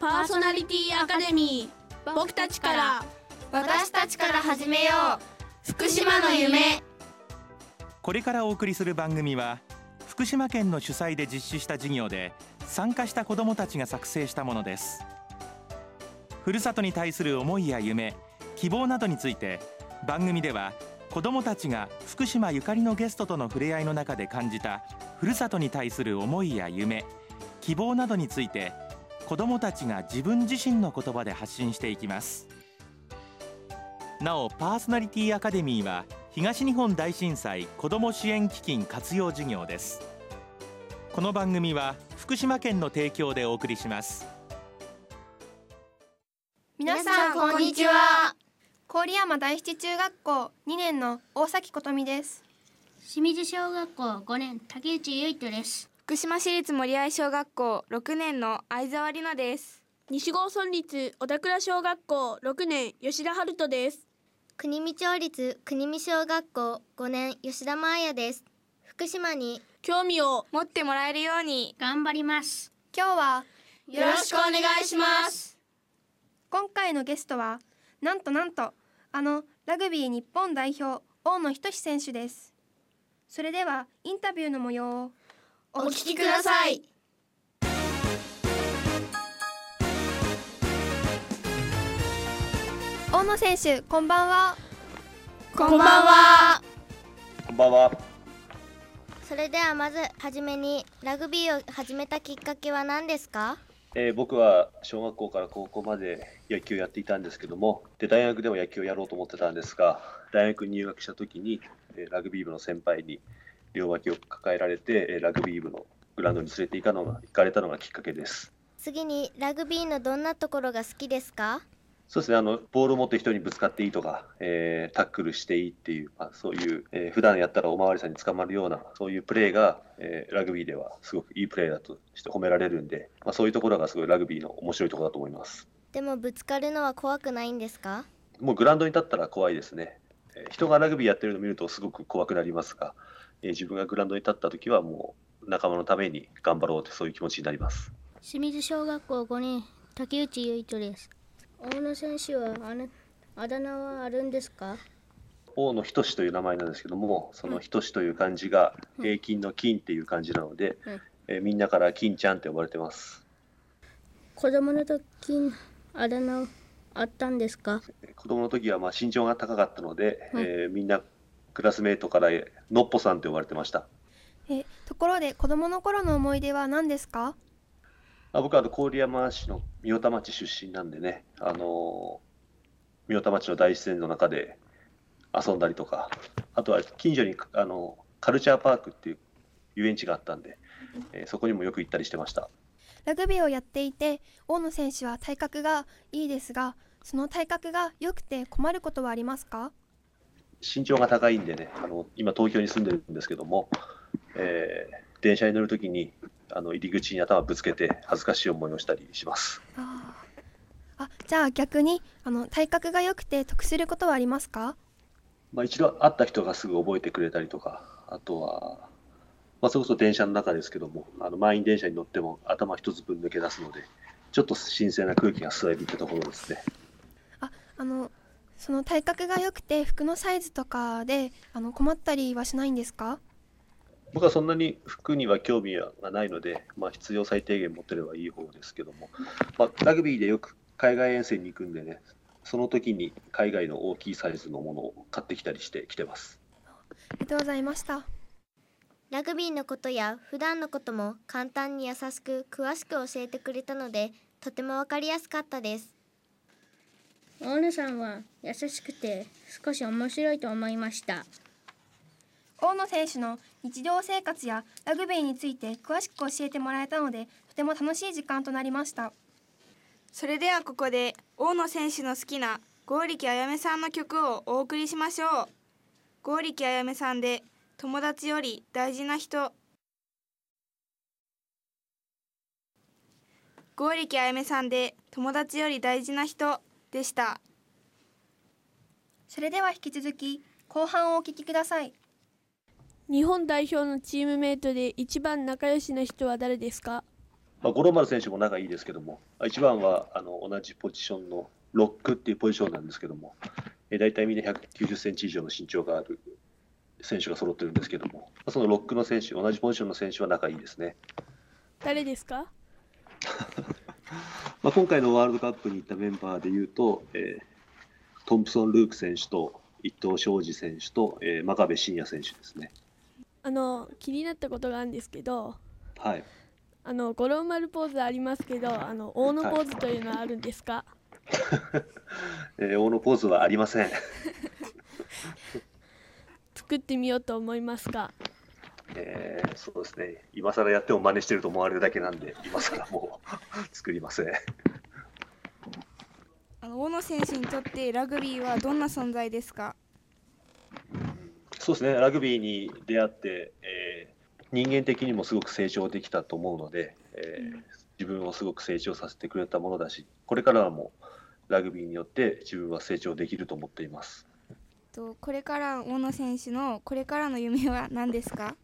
パーソナリティアカデミー、僕たちから私たちから始めよう、福島の夢。 これからお送りする番組は福島県の主催で実施した授業で参加した子どもたちが作成したものです。ふるさとに対する思いや夢、希望などについて番組では子どもたちが福島ゆかりのゲストとの触れ合いの中で感じたふるさとに対する思いや夢、希望などについて子どもたちが自分自身の言葉で発信していきます。なおパーソナリティアカデミーは東日本大震災子ども支援基金活用事業です。この番組は福島県の提供でお送りします。 皆さんこんにちは。 郡山第七中学校2年の大崎琴美です。 清水小学校5年竹内結人です。 福島市立森合小学校6年の相沢里奈です。 西郷村立小田倉小学校6年吉田春人です。 国見町立国見小学校5年吉田真彩です。福島に興味を持ってもらえるように頑張ります。 今日はよろしくお願いします。 今回のゲストはなんとラグビー日本代表大野仁選手です。それではインタビューの模様をお聞きください。 大野選手、こんばんは。 こんばんは。 こんばんは。 それではまずはじめにラグビーを始めたきっかけは何ですか？ 僕は小学校から高校まで野球をやっていたんですけども、大学でも野球をやろうと思ってたんですが、大学に入学した時にラグビー部の先輩に両脇を抱えられてラグビー部のグラウンドに連れて行かれたのがきっかけです。 次にラグビーのどんなところが好きですか？ そうですね、ボールを持って人にぶつかっていいとか、タックルしていいっていう、そういう、普段やったらおまわりさんに捕まるようなそういうプレーが、ラグビーではすごくいいプレーだとして褒められるんで、そういうところがすごいラグビーの面白いところだと思います。 でもぶつかるのは怖くないんですか？ もうグラウンドに立ったら怖いですね。人がラグビーやってるのを見るとすごく怖くなりますが、自分がグラウンドに立った時はもう仲間のために頑張ろうってそういう気持ちになります。 清水小学校5年竹内結人です。大野選手はあだ名はあるんですか？ 大野仁という名前なんですけども、その仁という漢字が平均の金っていう漢字なので、みんなから金ちゃんって呼ばれてます。 子供の時あだ名あったんですか？ 子供の時は身長が高かったので、みんなクラスメートからのっぽさんと呼ばれてました。 ところで子供の頃の思い出は何ですか？ 僕は郡山市の御代田町出身なんでね、御代田町の大自然の中で遊んだりとか、あとは近所にカルチャーパークっていう遊園地があったんで、そこにもよく行ったりしてました。 ラグビーをやっていて大野選手は体格がいいですが、その体格が良くて困ることはありますか？ 身長が高いんでね、今東京に住んでるんですけども、電車に乗るときに入り口に頭ぶつけて恥ずかしい思いをしたりします。 じゃあ逆に体格が良くて得することはありますか？ 一度会った人がすぐ覚えてくれたりとか、あとは、それこそ電車の中ですけども、満員電車に乗っても頭一つ分抜け出すので、ちょっと新鮮な空気が吸えるってところですね。 その体格が良くて服のサイズとかで困ったりはしないんですか？ 僕はそんなに服には興味がないので、必要最低限持ってればいい方ですけども、ラグビーでよく海外遠征に行くんでね、その時に海外の大きいサイズのものを買ってきたりしてきてます。 ありがとうございました。 ラグビーのことや普段のことも簡単に優しく詳しく教えてくれたので、とても分かりやすかったです。 大野さんは優しくて少し面白いと思いました。 大野選手の日常生活やラグビーについて詳しく教えてもらえたので、とても楽しい時間となりました。 それではここで大野選手の好きな剛力あやめさんの曲をお送りしましょう。剛力あやめさんで友達より大事な人。剛力あやめさんで友達より大事な人でした。 それでは引き続き後半をお聞きください。 日本代表のチームメイトで一番仲良しな人は誰ですか？ 五郎丸選手も仲いいですけども、一番は同じポジションのロックっていうポジションなんですけども、大体みんな190センチ以上の身長がある選手が揃ってるんですけども、そのロックの選手、同じポジションの選手は仲いいですね。 誰ですか？ 今回のワールドカップに行ったメンバーでいうと、トンプソン・ルーク選手と伊藤昌司選手と、真壁真也選手ですね。 気になったことがあるんですけど、 はい。 五郎丸ポーズありますけど、大野ポーズというのはあるんですか？ 大野ポーズはありません。 作ってみようと思いますか？ そうですね。今更やっても真似してると思われるだけなんで、今更もう作りません。 大野選手にとってラグビーはどんな存在ですか？ そうですね。ラグビーに出会って、人間的にもすごく成長できたと思うので、自分をすごく成長させてくれたものだし、これからはもうラグビーによって自分は成長できると思っています。 これから大野選手のこれからの夢は何ですか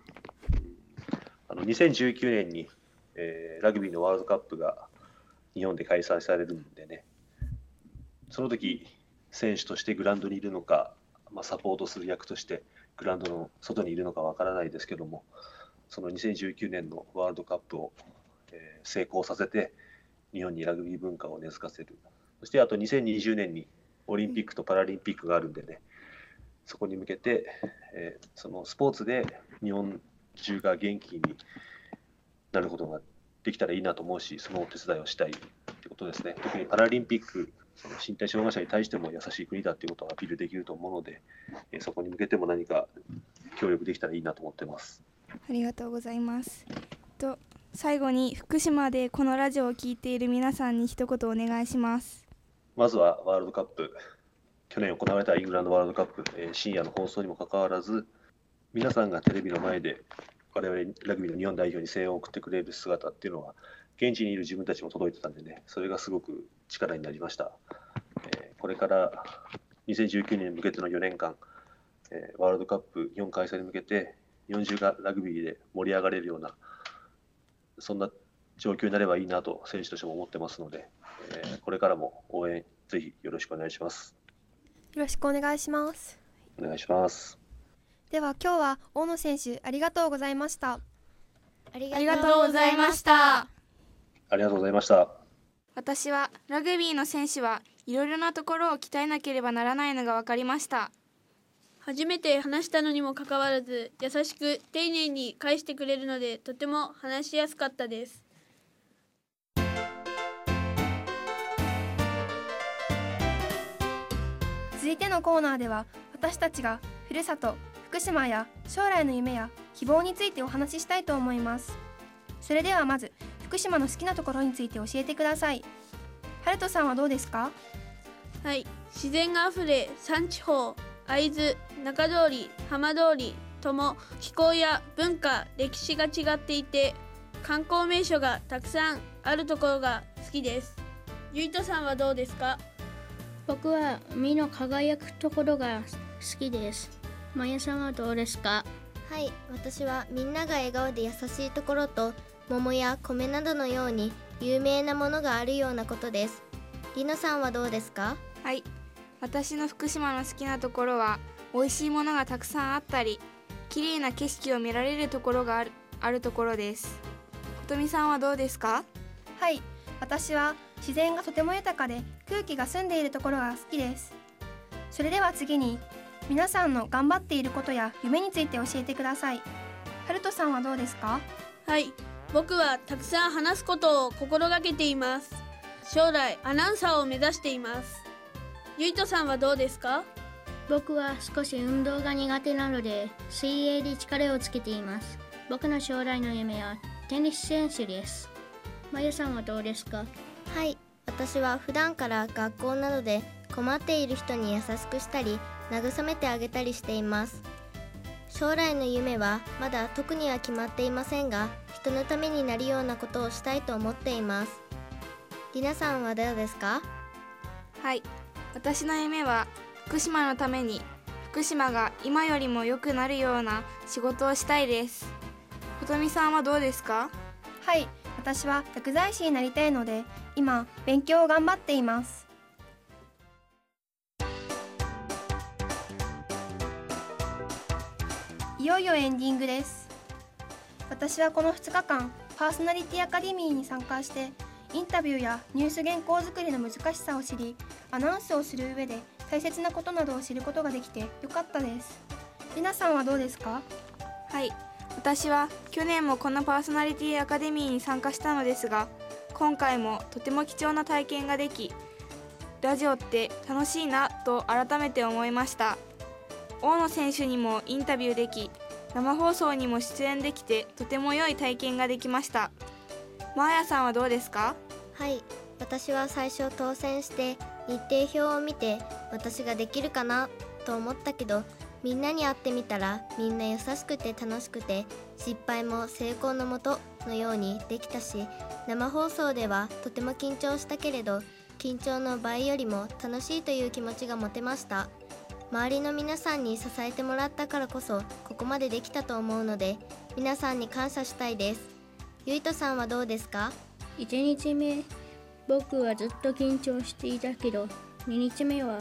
？2019年に、ラグビーのワールドカップが日本で開催されるんでね、その時選手としてグラウンドにいるのか、サポートする役としてグラウンドの外にいるのかわからないですけども、その2019年のワールドカップを、成功させて日本にラグビー文化を根付かせる。そしてあと2020年にオリンピックとパラリンピックがあるんでね、そこに向けて、そのスポーツで日本中が元気になることができたらいいなと思うし、そのお手伝いをしたいということですね。特にパラリンピック、その身体障害者に対しても優しい国だということをアピールできると思うので、そこに向けても何か協力できたらいいなと思っています。 ありがとうございます。最後に福島でこのラジオを聞いている皆さんに一言お願いします。 まずはワールドカップ、去年行われたイングランドワールドカップ、深夜の放送にもかかわらず、皆さんがテレビの前で我々ラグビーの日本代表に声援を送ってくれる姿っていうのは、現地にいる自分たちも届いてたんでね、それがすごく力になりました。これから2019年に向けての4年間、ワールドカップ日本開催に向けて日本中がラグビーで盛り上がれるような、そんな状況になればいいなと選手としても思ってますので、これからも応援ぜひよろしくお願いします。 よろしくお願いします。 お願いします。 では今日は大野選手ありがとうございました。 ありありがとうございました。 ありがとうございました。 私はラグビーの選手はいろいろなところを鍛えなければならないのが分かりました。 初めて話したのにもかかわらず、優しく丁寧に返してくれるので、とても話しやすかったです。 続いてのコーナーでは、私たちがふるさと福島や将来の夢や希望についてお話ししたいと思います。それではまず福島の好きなところについて教えてください。ハルトさんはどうですか？ はい、自然があふれ、三地方、会津、中通り、浜通りとも気候や文化、歴史が違っていて、観光名所がたくさんあるところが好きです。ゆいとさんはどうですか？ 僕は海の輝くところが好きです。まやさんはどうですか？ はい、私はみんなが笑顔で優しいところと、桃や米などのように有名なものがあるようなことです。りなさんはどうですか？ はい、私の福島の好きなところは美味しいものがたくさんあったり、綺麗な景色を見られるところがあるところです。ことみさんはどうですか？ はい、私は自然がとても豊かで空気が澄んでいるところが好きです。それでは次に皆さんの頑張っていることや夢について教えてください。ハルトさんはどうですか？ はい、僕はたくさん話すことを心がけています。将来アナウンサーを目指しています。ゆいとさんはどうですか？ 僕は少し運動が苦手なので水泳で力をつけています。僕の将来の夢はテニス選手です。まゆさんはどうですか？ はい、私は普段から学校などで困っている人に優しくしたり慰めてあげたりしています。将来の夢はまだ特には決まっていませんが、人のためになるようなことをしたいと思っています。りなさんはどうですか？ はい、私の夢は福島のために福島が今よりも良くなるような仕事をしたいです。ことみさんはどうですか？ はい、 私は薬剤師になりたいので、今勉強を頑張っています。いよいよエンディングです。私はこの2日間、パーソナリティアカデミーに参加して、インタビューやニュース原稿作りの難しさを知り、アナウンスをする上で大切なことなどを知ることができてよかったです。りなさんはどうですか？ はい、私は去年もこのパーソナリティアカデミーに参加したのですが、今回もとても貴重な体験ができ、ラジオって楽しいなと改めて思いました。大野選手にもインタビューでき、生放送にも出演できてとても良い体験ができました。マーヤさんはどうですか？ はい、私は最初当選して日程表を見て私ができるかなと思ったけど、みんなに会ってみたらみんな優しくて楽しくて、失敗も成功のもとのようにできたし、生放送ではとても緊張したけれど、緊張の倍よりも楽しいという気持ちが持てました。周りの皆さんに支えてもらったからこそここまでできたと思うので、皆さんに感謝したいです。ゆいとさんはどうですか ？1日目、僕はずっと緊張していたけど、2日目は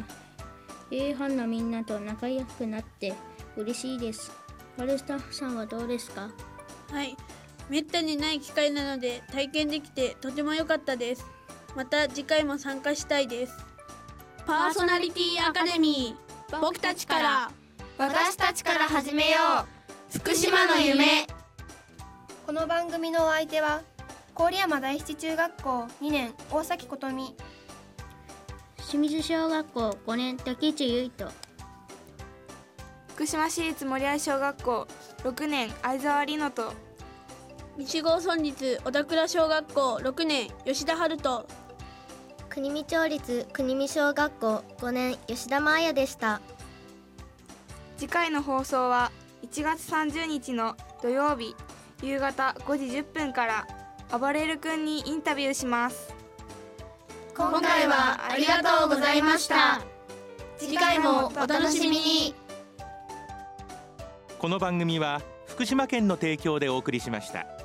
A班のみんなと仲良くなって嬉しいです。ワルスタッフさんはどうですか？ はい、めったにない機会なので体験できてとても良かったです。また次回も参加したいです。パーソナリティアカデミー、僕たちから私たちから始めよう、福島の夢。 この番組のお相手は郡山第七中学校2年大崎琴美、 清水小学校5年滝地優斗、 福島市立森合小学校6年相沢里乃と、 西郷村立小田倉小学校6年吉田春人、 国見町立国見小学校5年吉田真彩でした。 次回の放送は1月30日の土曜日夕方5時10分からあばれる君にインタビューします。 今回はありがとうございました。次回もお楽しみに。 この番組は福島県の提供でお送りしました。